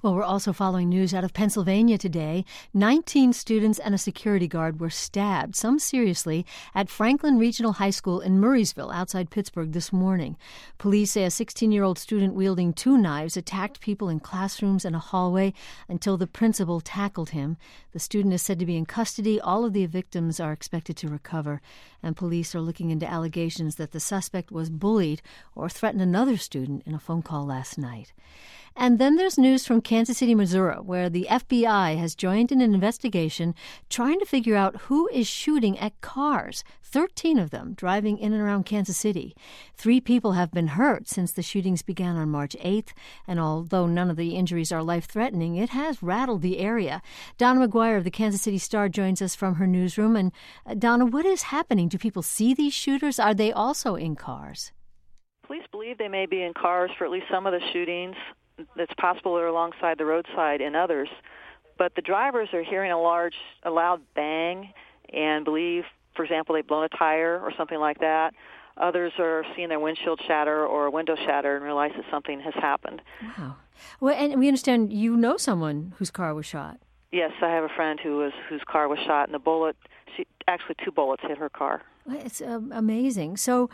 Well, we're also following news out of Pennsylvania today. 19 students and a security guard were stabbed, some seriously, at Franklin Regional High School in Murraysville, outside Pittsburgh, this morning. Police say a 16-year-old student wielding 2 knives attacked people in classrooms and a hallway until the principal tackled him. The student is said to be in custody. All of the victims are expected to recover, and police are looking into allegations that the suspect was bullied or threatened another student in a phone call last night. And then there's news from Kansas City, Missouri, where the FBI has joined in an investigation trying to figure out who is shooting at cars, 13 of them driving in and around Kansas City. 3 people have been hurt since the shootings began on March 8th, and although none of the injuries are life-threatening, it has rattled the area. Donna McGuire of the Kansas City Star joins us from her newsroom. And Donna, what is happening? Do people see these shooters? Are they also in cars? Police believe they may be in cars for at least some of the shootings. It's possible they're alongside the roadside in others. But the drivers are hearing a loud bang and believe, for example, they've blown a tire or something like that. Others are seeing their windshield shatter or a window shatter and realize that something has happened. Wow. Well, and we understand you know someone whose car was shot. Yes, I have a friend whose car was shot, and actually 2 bullets hit her car. It's amazing. So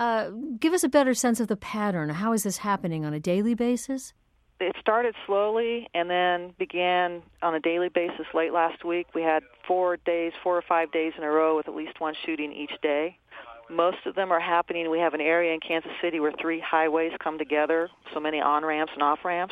give us a better sense of the pattern. How is this happening on a daily basis? It started slowly and then began on a daily basis late last week. We had 4 or 5 days in a row with at least one shooting each day. Most of them are happening. We have an area in Kansas City where 3 highways come together, so many on-ramps and off-ramps.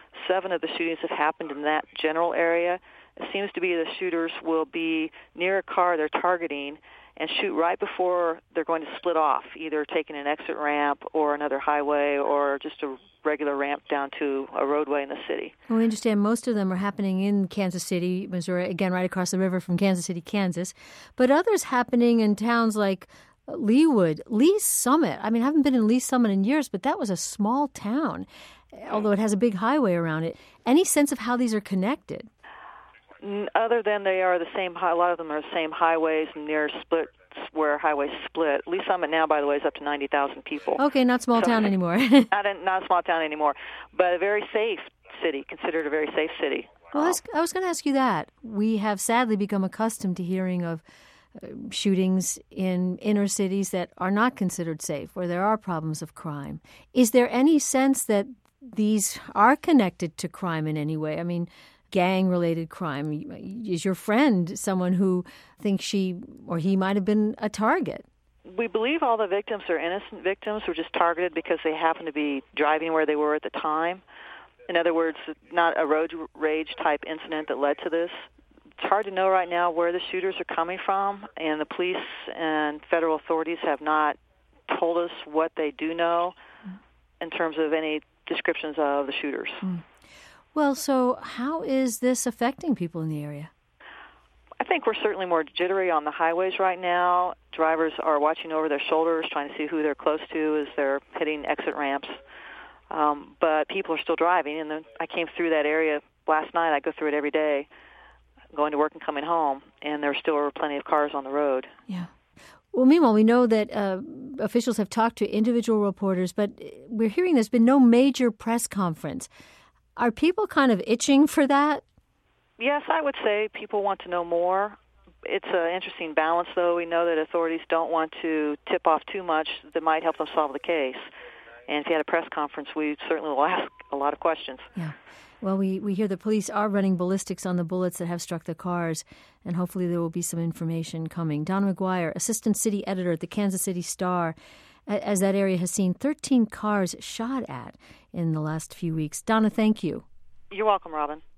7 of the shootings have happened in that general area. It seems to be the shooters will be near a car they're targeting and shoot right before they're going to split off, either taking an exit ramp or another highway or just a regular ramp down to a roadway in the city. Well, we understand most of them are happening in Kansas City, Missouri, again, right across the river from Kansas City, Kansas, but others happening in towns like Leewood, Lee's Summit. I mean, I haven't been in Lee's Summit in years, but that was a small town, although it has a big highway around it. Any sense of how these are connected? Other than they are the same, a lot of them are the same highways near splits where highways split. Lee Summit now, by the way, is up to 90,000 people. Okay, not small town anymore. not a small town anymore, but a very safe city, considered a very safe city. Well, I was going to ask you that. We have sadly become accustomed to hearing of shootings in inner cities that are not considered safe, where there are problems of crime. Is there any sense that these are connected to crime in any way? I mean, gang-related crime. Is your friend someone who thinks she or he might have been a target? We believe all the victims are innocent victims who were just targeted because they happened to be driving where they were at the time. In other words, not a road rage type incident that led to this. It's hard to know right now where the shooters are coming from, and the police and federal authorities have not told us what they do know in terms of any descriptions of the shooters. Well, so how is this affecting people in the area? I think we're certainly more jittery on the highways right now. Drivers are watching over their shoulders, trying to see who they're close to as they're hitting exit ramps. But people are still driving, and I came through that area last night. I go through it every day, going to work and coming home, and there still are plenty of cars on the road. Yeah. Well, meanwhile, we know that officials have talked to individual reporters, but we're hearing there's been no major press conference. Are people kind of itching for that? Yes, I would say people want to know more. It's an interesting balance, though. We know that authorities don't want to tip off too much that might help them solve the case. And if you had a press conference, we certainly will ask a lot of questions. Yeah. Well, we hear the police are running ballistics on the bullets that have struck the cars, and hopefully there will be some information coming. Donna McGuire, assistant city editor at the Kansas City Star, as that area has seen 13 cars shot at in the last few weeks. Donna, thank you. You're welcome, Robin.